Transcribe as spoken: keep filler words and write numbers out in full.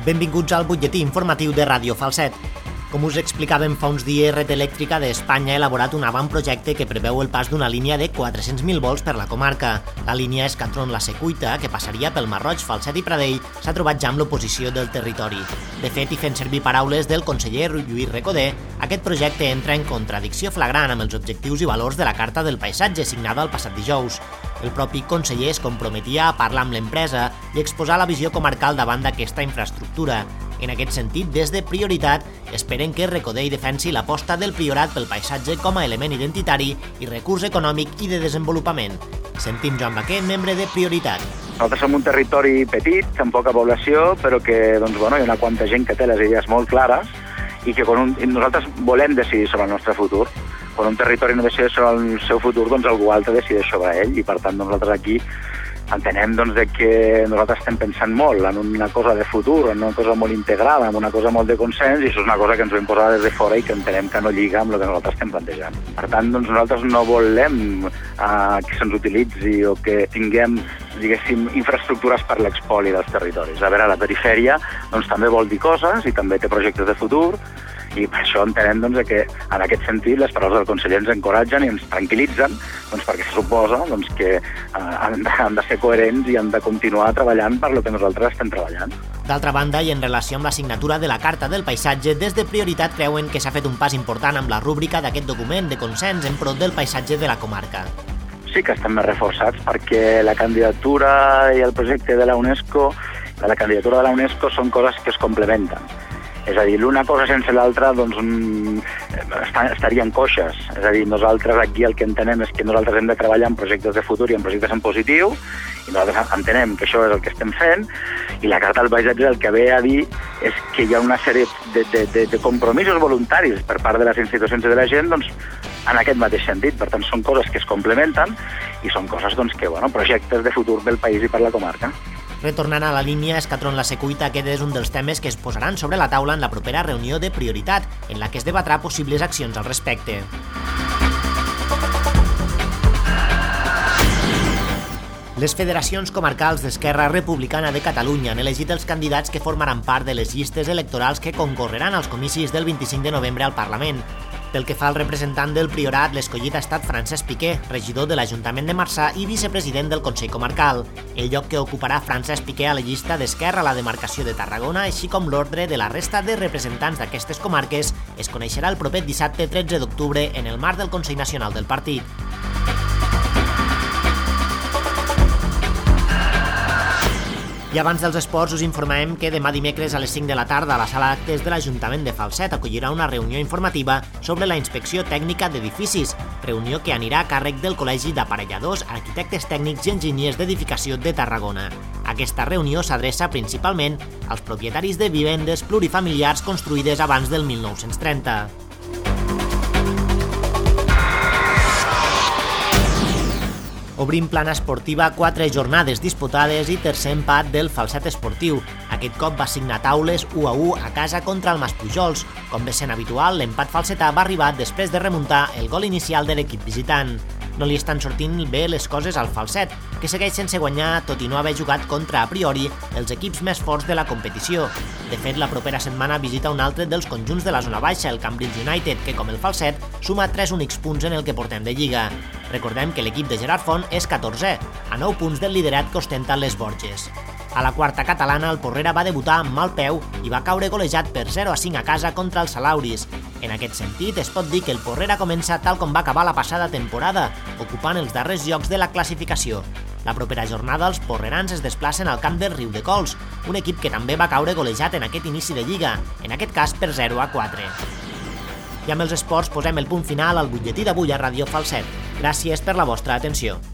Benvinguts al butlletí informatiu de Ràdio Falset. Com us explicàvem fa uns dies, Red Eléctrica d'Espanya ha elaborat un avantprojecte que preveu el pas d'una línia de quatre-cents mil volts per la comarca. La línia Escatron-La Secuita, que passaria pel Masroig, Falset i Pradell, s'ha trobat ja amb l'oposició del territori. De fet, i fent servir paraules del conseller Lluís Recoder, aquest projecte entra en contradicció flagrant amb els objectius i valors de la Carta del Paisatge signada el passat dijous. El propi conseller es comprometia a parlar amb l'empresa i exposar la visió comarcal davant d'aquesta infraestructura. En aquest sentit, des de Prioritat, esperen que Recoder defensi l'aposta del Priorat pel paisatge com a element identitari i recurs econòmic i de desenvolupament. Sentim Joan Baquer, membre de Prioritat. Nosaltres som un territori petit, amb poca població, però que doncs, bueno, hi ha una quanta gent que té les idees molt clares i que quan un, nosaltres volem decidir sobre el nostre futur. Quan un territori no decideix sobre el seu futur, doncs algú altre decideix sobre ell i per tant nosaltres aquí entenem doncs, de que nosaltres estem pensant molt en una cosa de futur, en una cosa molt integrada, en una cosa molt de consens, i això és una cosa que ens ho imposar des de fora i que entenem que no lliga amb el que nosaltres estem plantejant. Per tant, doncs, nosaltres no volem eh, que se'ns utilitzi o que tinguem, diguéssim, infraestructures per l'expoli dels territoris. A veure, la perifèria doncs, també vol dir coses i també té projectes de futur, i per això entenem doncs, que en aquest sentit les paraules del conseller ens encoratgen i ens tranquil·litzen doncs, perquè se suposa doncs, que eh, han, de, han de ser coherents i han de continuar treballant per lo que nosaltres estem treballant. D'altra banda, i en relació amb la signatura de la Carta del Paisatge, des de Prioritat creuen que s'ha fet un pas important amb la rúbrica d'aquest document de consens en pro del paisatge de la comarca. Sí que estem més reforçats perquè la candidatura i el projecte de la UNESCO, la candidatura de la UNESCO són coses que es complementen. És a dir, l'una cosa sense l'altra doncs, estarien coixes. És a dir, nosaltres aquí el que entenem és que nosaltres hem de treballar en projectes de futur i en projectes en positiu, i nosaltres entenem que això és el que estem fent, i la Carta del Paisatge el que ve a dir és que hi ha una sèrie de, de, de, de compromisos voluntaris per part de les institucions i de la gent doncs, en aquest mateix sentit. Per tant, són coses que es complementen i són coses doncs, que, bueno, projectes de futur del país i per la comarca. Retornant a la línia Escatron-La Secuita, aquest és un dels temes que es posaran sobre la taula en la propera reunió de Prioritat, en la que es debatrà possibles accions al respecte. Les federacions comarcals d'Esquerra Republicana de Catalunya han elegit els candidats que formaran part de les llistes electorals que concorreran als comicis del vint-i-cinc de novembre al Parlament. Pel que fa al representant del Priorat, l'escollit ha estat Francesc Piqué, regidor de l'Ajuntament de Marçà i vicepresident del Consell Comarcal, el lloc que ocuparà Francesc Piqué a la llista d'Esquerra a la demarcació de Tarragona, així com l'ordre de la resta de representants d'aquestes comarques es coneixerà el proper dissabte tretze d'octubre en el marc del Consell Nacional del Partit. I abans dels esports us informem que demà dimecres a les cinc de la tarda a la sala d'actes de l'Ajuntament de Falset acollirà una reunió informativa sobre la inspecció tècnica d'edificis, reunió que anirà a càrrec del Col·legi d'Aparelladors, Arquitectes Tècnics i Enginyers d'Edificació de Tarragona. Aquesta reunió s'adreça principalment als propietaris de vivendes plurifamiliars construïdes abans del mil nou-cents trenta. Obrim plana esportiva, quatre jornades disputades i tercer empat del Falset esportiu. Aquest cop va signar taules u a u a casa contra el Maspujols. Com bé sent habitual, l'empat falsetà va arribar després de remuntar el gol inicial de l'equip visitant. No li estan sortint bé les coses al Falset, que segueix sense guanyar tot i no haver jugat contra a priori els equips més forts de la competició. De fet, la propera setmana visita un altre dels conjunts de la zona baixa, el Cambridge United, que com el Falset suma tres únics punts en el que portem de Lliga. Recordem que l'equip de Gerard Font és catorzè, a nou punts del liderat que ostenta les Borges. A la quarta catalana, el Porrera va debutar amb mal peu i va caure golejat per zero a cinc a casa contra els Salauris. En aquest sentit, es pot dir que el Porrera comença tal com va acabar la passada temporada, ocupant els darrers llocs de la classificació. La propera jornada, els porrerans es desplacen al camp del Riudecols, un equip que també va caure golejat en aquest inici de Lliga, en aquest cas per zero a quatre. I amb els esports posem el punt final al butlletí d'avui a Ràdio Falset. Gràcies per la vostra atenció.